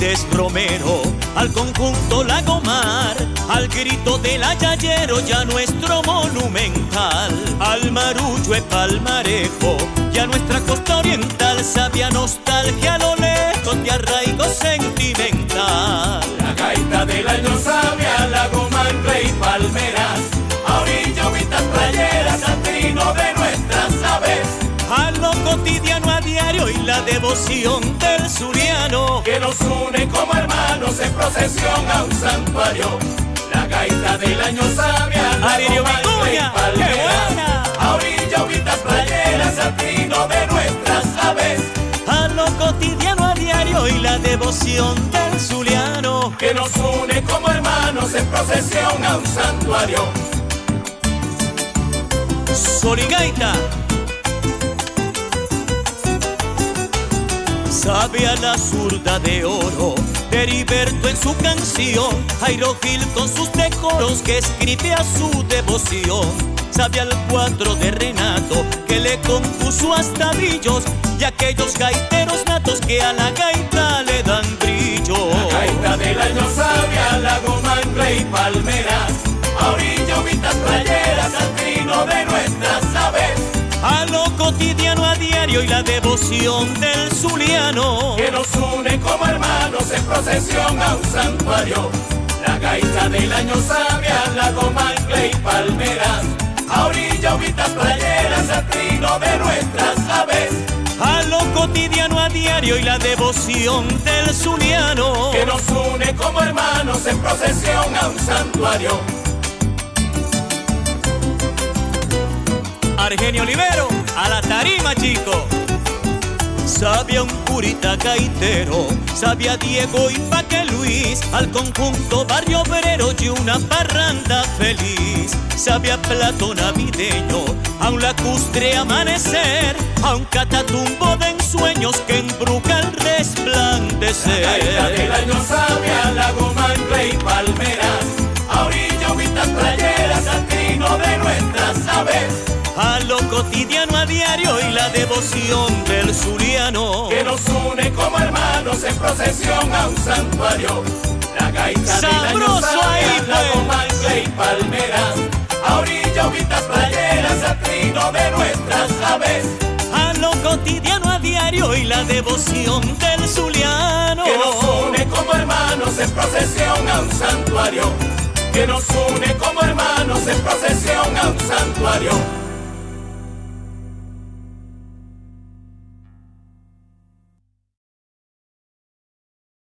Méndez Romero, al conjunto Lagomar, al grito del ayayero ya nuestro monumental, al marullo e palmarejo, ya nuestra costa oriental, sabia nostalgia a lo lejos de arraigo sentimental. La gaita del año sabia, Lagomar, Rey Palmeras, a orillo, vistas playeras, al trino de nuestras aves, a lo cotidiano a diario y la devoción del zuliano que nos une como hermanos en procesión a un santuario. La gaita del año sabia, Lagomar, Rey Palmeras, a orillo, vistas playeras, al trino de nuestras aves, a lo cotidiano a diario y la devoción del zuliano que nos une como hermanos en procesión a un santuario. Sol y gaita. Sabe a la zurda de oro de Heriberto en su canción, Jairo Gil con sus decoros que escribe a su devoción. Sabe al cuadro de Renato que le compuso hasta brillos y aquellos gaiteros natos que a la gaita le dan brillo. La gaita del año sabia, Lagomar, Rey Palmeras, a orillo, vistas playeras, al trino de nuestras aves, a lo cotidiano a diario y la devoción del zuliano que nos une como hermanos en procesión a un santuario. La gaita del año sabia, Lagomar, Rey Palmeras, a orillo, vistas playeras, al trino de nuestras aves, a lo cotidiano a diario y la devoción del zuliano que nos une como hermanos en procesión a un santuario. Argenio Olivero, a la tarima, chico. Sabia un purita gaitero, sabia Diego y Paque Luis, al conjunto Barrio Obrero y una parranda feliz. Sabia plato navideño, a un lacustre amanecer, a un catatumbo de ensueños que embruja el resplandecer. La gaita del año sabia, Lagomar, Rey Palmeras, a orillo, vistas playeras, al trino de nuestras aves, a lo cotidiano a diario y la devoción del zuliano que nos une como hermanos en procesión a un santuario. La gaita del año sabia, Lagomar, Rey Palmeras, a orillo, vistas playeras, al trino de nuestras aves, a lo cotidiano a diario y la devoción del zuliano que nos une como hermanos en procesión a un santuario. Que nos une como hermanos en procesión a un santuario.